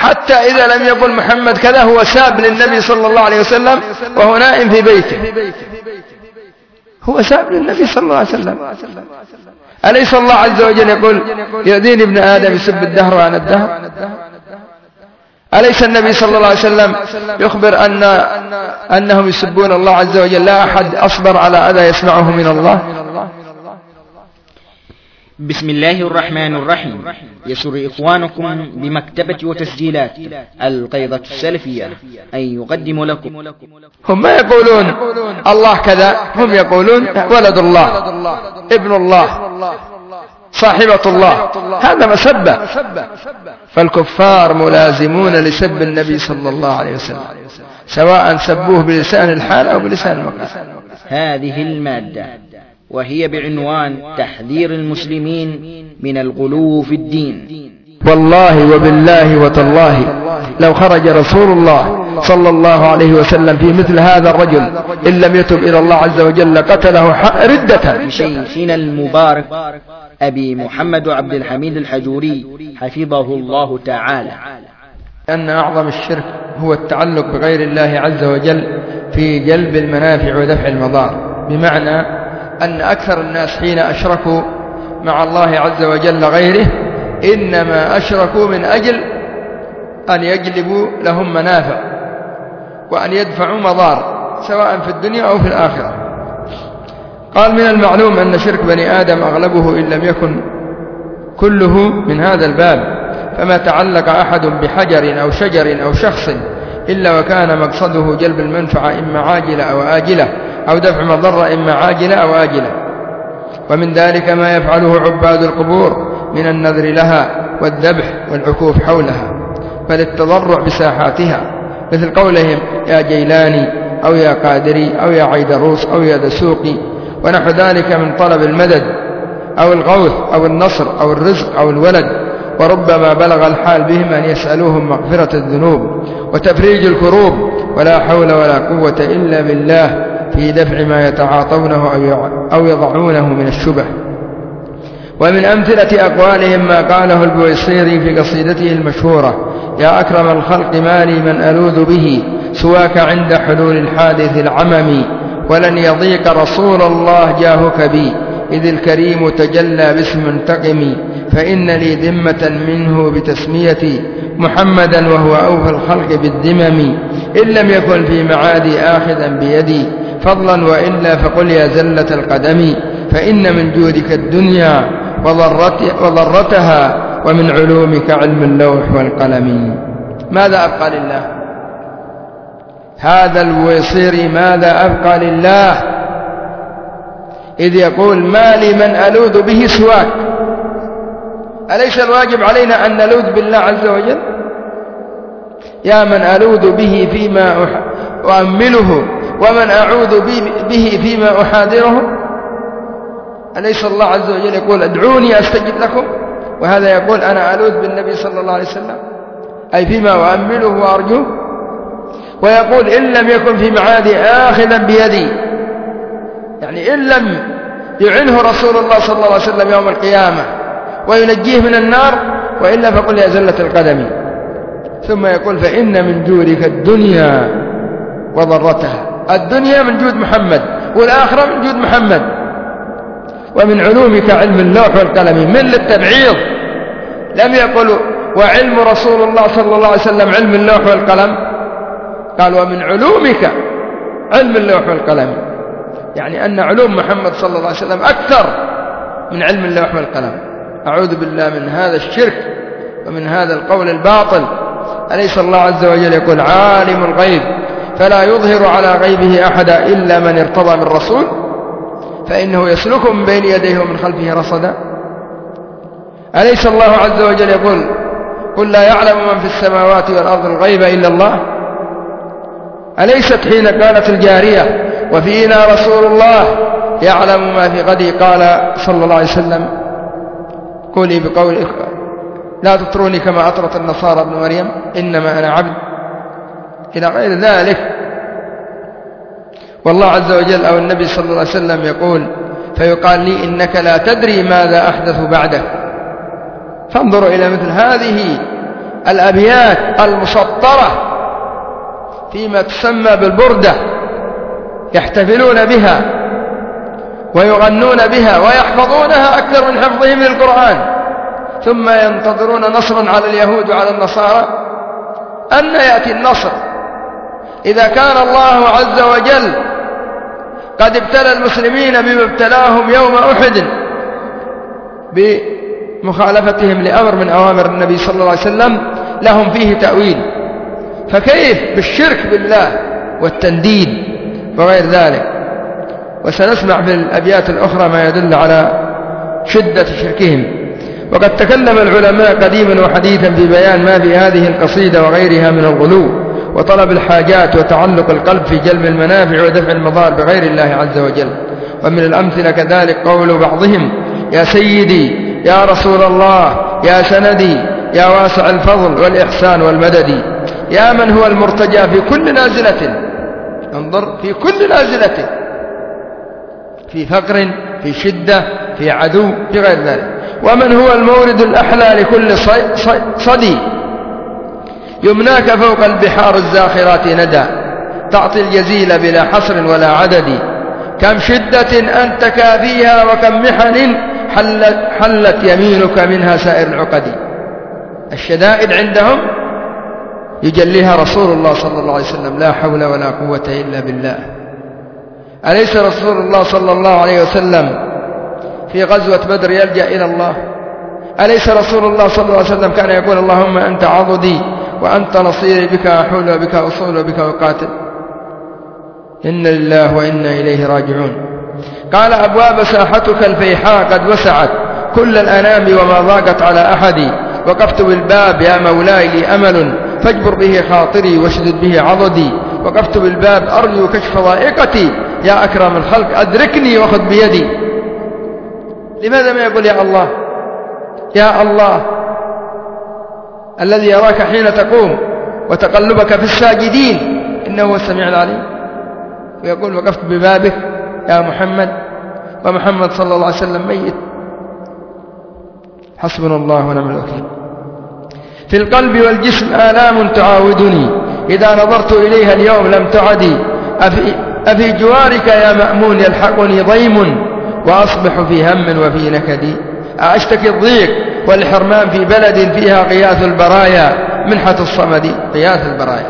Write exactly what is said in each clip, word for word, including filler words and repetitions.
حتى إذا لم يقل محمد كذا هو ساب للنبي صلى الله عليه وسلم وهو نائم في بيته، هو ساب للنبي صلى الله عليه وسلم. أليس الله عز وجل يقول يؤذيني ابن آدم يسب الدهر وأنا الدهر؟ أليس النبي صلى الله عليه وسلم يخبر أن أنهم يسبون الله عز وجل لا أحد أصبر على أذى يسمعه من الله؟ بسم الله الرحمن الرحيم. يسر إخوانكم بمكتبة وتسجيلات القيضة السلفية أن يقدم لكم. هم ما يقولون الله كذا، هم يقولون ولد الله، ابن الله، صاحبة الله، هذا مسبة. فالكفار ملازمون لسب النبي صلى الله عليه وسلم سواء سبوه بلسان الحال أو بلسان المقال. هذه المادة وهي بعنوان تحذير المسلمين من الغلو في الدين. والله وبالله وتالله لو خرج رسول الله صلى الله عليه وسلم في مثل هذا الرجل إن لم يتب إلى الله عز وجل قتله ردة. شيخنا المبارك أبي محمد عبد الحميد الحجوري حفظه الله تعالى أن أعظم الشرك هو التعلق بغير الله عز وجل في جلب المنافع ودفع المضار، بمعنى أن أكثر الناس حين أشركوا مع الله عز وجل غيره إنما أشركوا من أجل أن يجلبوا لهم منافع وأن يدفعوا مضار سواء في الدنيا أو في الآخرة. قال من المعلوم أن شرك بني آدم أغلبه إن لم يكن كله من هذا الباب، فما تعلق أحد بحجر أو شجر أو شخص إلا وكان مقصده جلب المنفعة إما عاجلة أو آجلة أو دفع مضرة إما عاجلة أو آجلة. ومن ذلك ما يفعله عباد القبور من النذر لها والذبح والعكوف حولها، بل التضرع بساحاتها، مثل قولهم يا جيلاني أو يا قادري أو يا عيدروس أو يا دسوقي ونحو ذلك من طلب المدد أو الغوث أو النصر أو الرزق أو الولد. وربما بلغ الحال بهم أن يسألوهم مغفرة الذنوب وتفريج الكروب، ولا حول ولا قوة إلا بالله في دفع ما يتعاطونه أو يضعونه من الشبه. ومن أمثلة أقوالهم ما قاله البويصيري في قصيدته المشهورة يا أكرم الخلق مالي من ألوذ به سواك عند حلول الحادث العمم، ولن يضيق رسول الله جاهك بي إذ الكريم تجلى باسم منتقم، فإن لي ذمة منه بتسميتي محمدا وهو أوفى الخلق بالذمم، إن لم يكن في معادي آخذا بيدي فضلا وإلا فقل يا زلة القدم، فإن من جودك الدنيا وضرتها ومن علومك علم اللوح والقلم. ماذا أبقى لله هذا البويصيري؟ ماذا أبقى لله إذ يقول ما لي من ألوذ به سواك؟ أليس الواجب علينا أن نلوذ بالله عز وجل؟ يا من ألوذ به فيما أؤمله ومن أعوذ به فيما أحاذره. أليس الله عز وجل يقول ادعوني أستجب لكم، وهذا يقول أنا ألوذ بالنبي صلى الله عليه وسلم أي فيما أؤمله وأرجوه، ويقول إن لم يكن في معادي آخذا بيدي، يعني إن لم يعنه رسول الله صلى الله عليه وسلم يوم القيامة وينجيه من النار وإلا فقل يا زلة القدم. ثم يقول فإن من جودك الدنيا وضرتها، الدنيا من جود محمد والآخرة من جود محمد، ومن علومك علم اللوح والقلم، من للتبعيض، لم يقل وعلم رسول الله صلى الله عليه وسلم علم اللوح والقلم، قال ومن علومك علم اللوح والقلم، يعني أن علوم محمد صلى الله عليه وسلم أكثر من علم اللوح والقلم. أعوذ بالله من هذا الشرك ومن هذا القول الباطل. أليس الله عز وجل يقول عالم الغيب فلا يظهر على غيبه أحدا إلا من ارتضى من رسول فإنه يسلك من بين يديه ومن خلفه رصدا. أليس الله عز وجل يقول قل لا يعلم من في السماوات والأرض الغيب إلا الله؟ أليست حين قالت الجارية وفينا رسول الله يعلم ما في غد قال صلى الله عليه وسلم قولي بقولك لا تطروني كما أطرت النصارى ابن مريم إنما أنا عبد إلى غير ذلك. والله عز وجل أو النبي صلى الله عليه وسلم يقول فيقال لي إنك لا تدري ماذا أحدث بعدك. فانظروا إلى مثل هذه الأبيات المسطرة فيما تسمى بالبردة يحتفلون بها ويغنون بها ويحفظونها أكثر من حفظهم للقرآن، ثم ينتظرون نصرا على اليهود وعلى النصارى. أن يأتي النصر إذا كان الله عز وجل قد ابتلى المسلمين بما ابتلاهم يوم أحد بمخالفتهم لأمر من أوامر النبي صلى الله عليه وسلم لهم فيه تأويل، فكيف بالشرك بالله والتنديد وغير ذلك؟ وسنسمع في الأبيات الأخرى ما يدل على شدة شركهم. وقد تكلم العلماء قديما وحديثا في بيان ما في هذه القصيدة وغيرها من الغلو وطلب الحاجات وتعلق القلب في جلب المنافع ودفع المضار بغير الله عز وجل. ومن الأمثلة كذلك قول بعضهم: يا سيدي يا رسول الله يا سندي يا واسع الفضل والإحسان والمدد، يا من هو المرتجى في كل نازلة، انظر، في كل نازلة، في فقر، في شدة، في عدو، في غير ذلك، ومن هو المورد الأحلى لكل صدي، يمناك فوق البحار الزاخرات ندى، تعطي الجزيل بلا حصر ولا عدد، كم شدة أنت كافيها وكم محن حلت, حلت يمينك منها سائر العقد. الشدائد عندهم يجليها رسول الله صلى الله عليه وسلم، لا حول ولا قوة إلا بالله. أليس رسول الله صلى الله عليه وسلم في غزوة بدر يلجأ إلى الله؟ أليس رسول الله صلى الله عليه وسلم كان يقول: اللهم أنت عضدي وأنت نصيري، بك أحول وبك أصول وبك أقاتل؟ إن لله وإنا إليه راجعون. قال: أبواب ساحتك الفيحاء قد وسعت كل الأنام وما ضاقت على أحد، وقفت بالباب يا مولاي لي أمل فاجبر به خاطري واشدد به عضدي، وقفت بالباب أرجو كشف ضائقتي يا أكرم الخلق أدركني وخذ بيدي. لماذا ما يقول يا الله؟ يا الله الذي يراك حين تقوم وتقلبك في الساجدين إنه هو السميع العليم، ويقول: وقفت ببابك يا محمد، ومحمد صلى الله عليه وسلم ميت. حسبنا الله ونعم الوكيل. في القلب والجسم آلام تعاودني، إذا نظرت إليها اليوم لم تعدي، أفي, أفي جوارك يا مأمون يلحقني ضيم، وأصبح في هم وفي نكدي، أشتكي الضيق والحرمان في بلد فيها غياث البرايا منحة الصمد. غياث البرايا،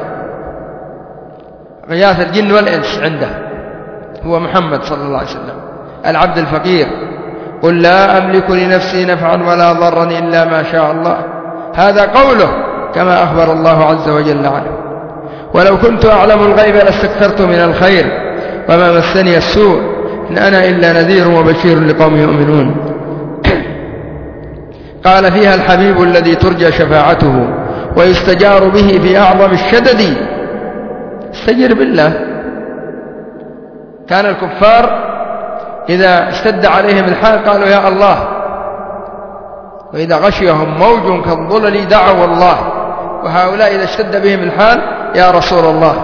غياث الجن والإنس عنده هو محمد صلى الله عليه وسلم العبد الفقير. قل لا أملك لنفسي نفعا ولا ضرا إلا ما شاء الله، هذا قوله كما أخبر الله عز وجل عنه. ولو كنت أعلم الغيب لاستكثرت من الخير وما مسني السوء، إن أنا إلا نذير وبشير لقوم يؤمنون. قال فيها: الحبيب الذي ترجى شفاعته ويستجار به في أعظم الشدد. استجر بالله. كان الكفار إذا اشتد عليهم الحال قالوا يا الله، وإذا غشيهم موج كالظلل دعوا الله، وهؤلاء إذا اشتد بهم الحال يا رسول الله.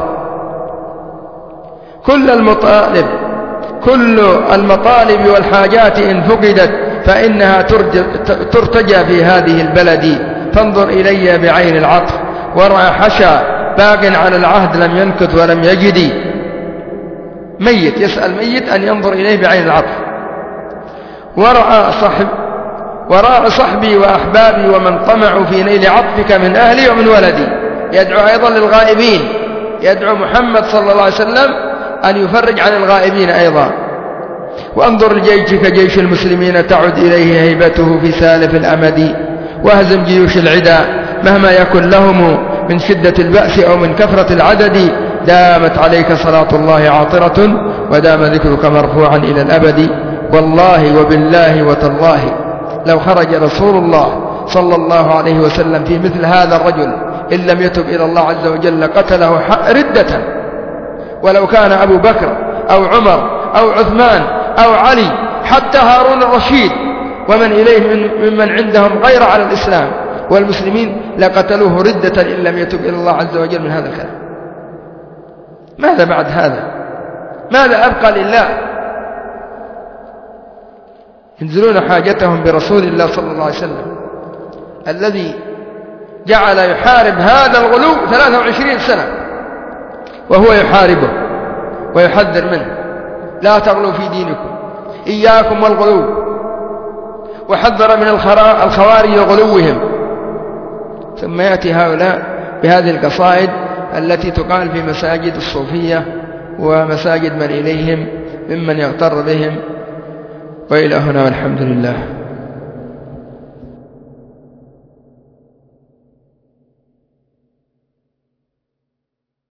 كل المطالب كل المطالب والحاجات إن فقدت فإنها ترتجى في هذه البلد، فانظر إلي بعين العطف ورعى حشا باق على العهد لم ينكت ولم يجد. ميت يسأل ميت أن ينظر إليه بعين العطف. ورعى صحب وراء صحبي وأحبابي ومن طمعوا في نيل عطفك من أهلي ومن ولدي. يدعو أيضا للغائبين، يدعو محمد صلى الله عليه وسلم أن يفرج عن الغائبين أيضا. وانظر لجيشك جيش المسلمين تعد إليه هيبته في سالف الأمد، واهزم جيوش العدا مهما يكن لهم من شدة البأس أو من كثرة العدد. دامت عليك صلاة الله عاطرة ودام ذكرك مرفوعا إلى الأبد. والله وبالله وتالله لو خرج رسول الله صلى الله عليه وسلم في مثل هذا الرجل إن لم يتب إلى الله عز وجل قتله ردة. ولو كان أبو بكر أو عمر أو عثمان أو علي حتى هارون الرشيد ومن إليه من ممن عندهم غير على الإسلام والمسلمين لقتلوه ردة إن لم يتب إلى الله عز وجل من هذا الكلام. ماذا بعد هذا؟ ماذا أبقى لله؟ ينزلون حاجتهم برسول الله صلى الله عليه وسلم الذي جعل يحارب هذا الغلو ثلاثة وعشرين سنة وهو يحاربه ويحذر منه: لا تغلوا في دينكم، إياكم والغلو، وحذر من الخوارج وغلوهم. ثم يأتي هؤلاء بهذه القصائد التي تقال في مساجد الصوفية ومساجد من إليهم ممن يغتر بهم. وإلى هنا والحمد لله.